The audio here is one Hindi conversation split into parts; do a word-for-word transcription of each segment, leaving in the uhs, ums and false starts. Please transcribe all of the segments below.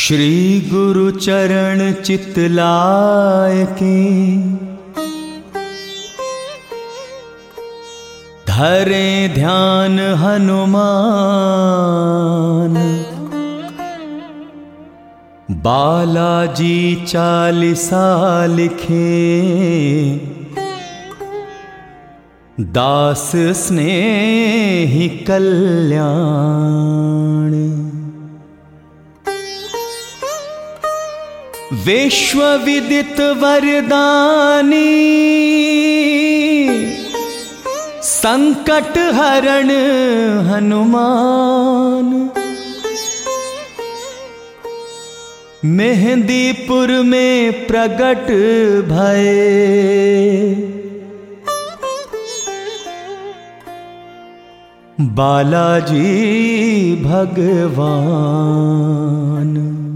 श्री गुरु चरण चितलाय के धरे ध्यान हनुमान। बालाजी चालीसा लिखे दास स्नेही कल्याण। विश्व विदित वरदानी संकट हरण हनुमान। मेहंदीपुर में प्रगट भये बालाजी भगवान।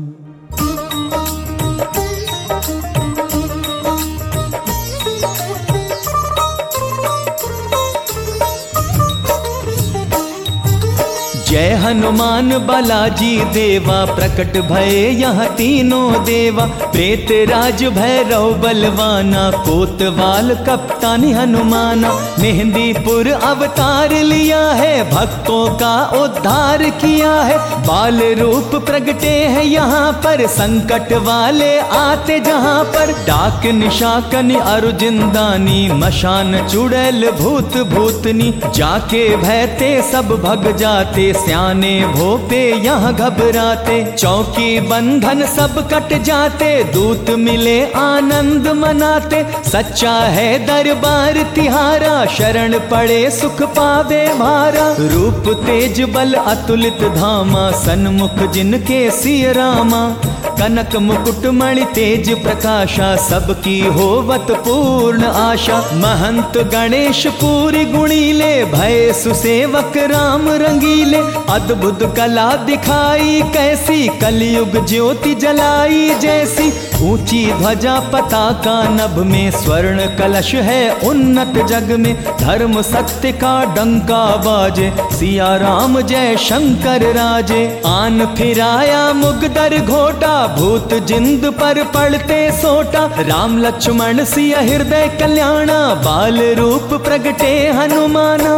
जय हनुमान बालाजी देवा, प्रकट भये यहाँ तीनों देवा। प्रेत राज भैरव बलवाना, कोतवाल कप्तानी हनुमाना। मेहंदीपुर अवतार लिया है, भक्तों का उद्धार किया है। बाल रूप प्रगटे हैं यहाँ पर, संकट वाले आते जहाँ पर। डाक निशाकन अरुजिंदानी, मशान चुड़ैल भूत भूतनी। जाके भयते सब भग जाते, स्याने भोपे यहाँ घबराते। चौकी बंधन सब कट जाते, दूत मिले आनंद मनाते। सच्चा है दरबार तिहारा, शरण पड़े सुख पावे भारा। रूप तेज बल अतुलित धामा, सन्मुख जिनके सिय रामा। कनक मुकुट मणि तेज प्रकाशा, सबकी होवत पूर्ण आशा। महंत गणेश पूरी गुणीले, भय सुसेवक राम रंगीले। अद्भुत कला दिखाई कैसी, कलयुग ज्योति जलाई जैसी। ऊंची ध्वजा पताका नभ में, स्वर्ण कलश है उन्नत जग में। धर्म सत्य का डंका बाजे, सिया राम जय शंकर राजे। आन फिराया मुगदर घोटा, भूत जिंद पर पड़ते सोटा। राम लक्ष्मण सिया हृदय कल्याणा, बाल रूप प्रगटे हनुमाना।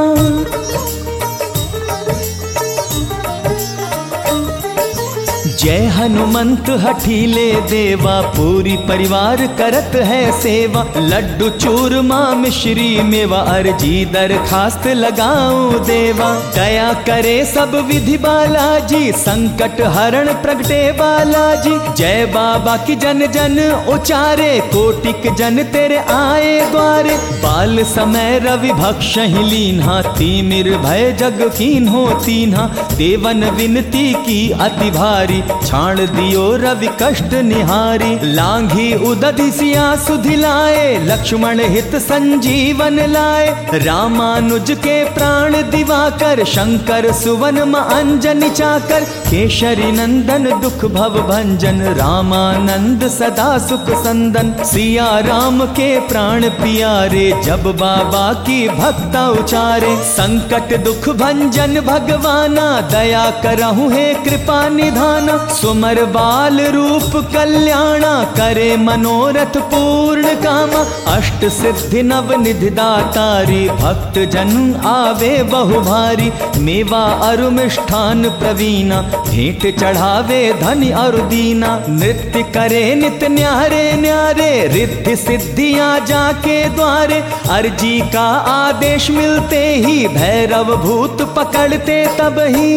जय हनुमंत हठीले देवा, पूरी परिवार करत है सेवा। लड्डू चूरमा मिश्री मेवा, अर्जी दरखास्त लगाऊं देवा। दया करे सब विधि बालाजी, संकट हरण प्रगटे बालाजी। जय बाबा की जन जन उचारे, कोटिक जन तेरे आए द्वारे। बाल समय रवि भक्षहि लीन्हा, तिमिर भय जग कीन्हो तीन्हा। देवन विनती की अति भारी, छाण दियो रवि कष्ट निहारी। लांघी उदधि सिया सुधि लाए, लक्ष्मण हित संजीवन लाए। रामानुज के प्राण दिवाकर, शंकर सुवन अंजनी चाकर। केशरी नंदन दुख भव भंजन, रामानंद सदा सुख संदन। सिया राम के प्राण पियारे, जब बाबा की भक्ता उचारे। संकट दुख भंजन भगवाना, दया करहु है कृपा निधाना। सुमर बाल रूप कल्याणा, करे मनोरथ पूर्ण कामा। अष्ट सिद्धि नव निधि दातारी, भक्त जन आवे बहु भारी। मेवा अरु मिष्ठान प्रवीणा, भेंट चढ़ावे धनि अरु दीना। नृत्य करे नित न्यारे न्यारे, रिद्धि सिद्धियां जाके द्वारे। अर्जी का आदेश मिलते ही, भैरव भूत पकड़ते तब ही।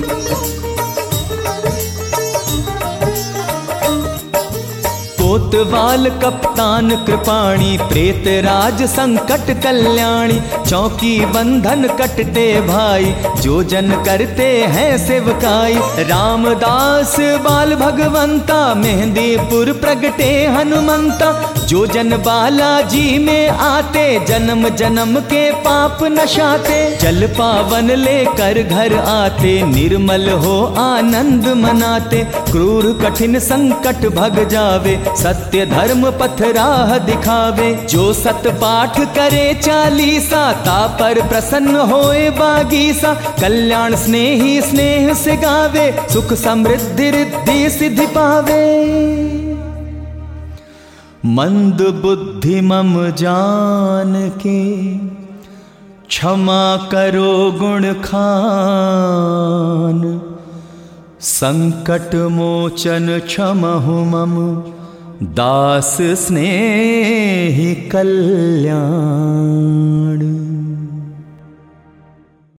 कोतवाल कप्तान कृपाणी, प्रेत राज संकट कल्याणी। चौकी बंधन कटते भाई, जो जन करते हैं सेवकाई। रामदास बाल भगवंता, मेहंदीपुर प्रगटे हनुमंता। जो जन बालाजी में आते, जन्म जन्म के पाप नशाते। जल पावन लेकर घर आते, निर्मल हो आनंद मनाते। क्रूर कठिन संकट भग जावे, सत्य धर्म पथ राह दिखावे। जो सत पाठ करे चालीसा, ता पर प्रसन्न होए बागीसा। कल्याण स्नेही स्नेह से गावे, सुख समृद्धि रिद्धि सिद्धि पावे। मंद बुद्धि मम जान के, क्षमा करो गुण खान। संकट मोचन क्षमहु मम, दास स्नेहि कल्याण।